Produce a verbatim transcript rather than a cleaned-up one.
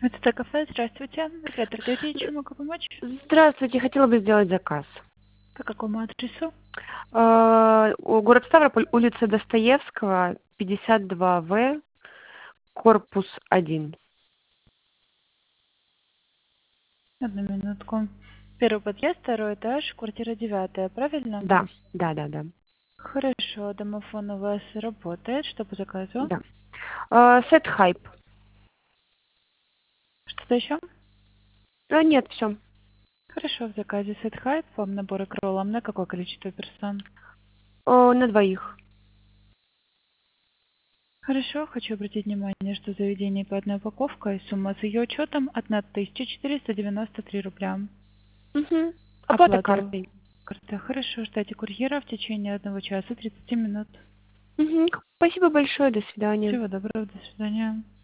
Это кафе, здравствуйте. Оператор Д, чем могу помочь? Здравствуйте, хотела бы сделать заказ. По какому адресу? А, у- Город Ставрополь, улица Достоевского, пятьдесят два В, корпус один. Одну минутку. Первый подъезд, второй этаж, квартира девятая, правильно? Да, да, да, да. Хорошо, домофон у вас работает. Что по заказу? да. А, сет хайп. Что-то еще? А, нет, все. Хорошо, в заказе сет хайп, вам набор к роллам на какое количество персон? На двоих. Хорошо, хочу обратить внимание, что заведение по одной упаковке, и сумма с ее учетом тысяча четыреста девяносто три рубля. Угу. Оплата Оплата картой. карта. Хорошо, ждайте курьера в течение одного часа тридцати минут. Угу. Спасибо большое, до свидания. Всего доброго, до свидания.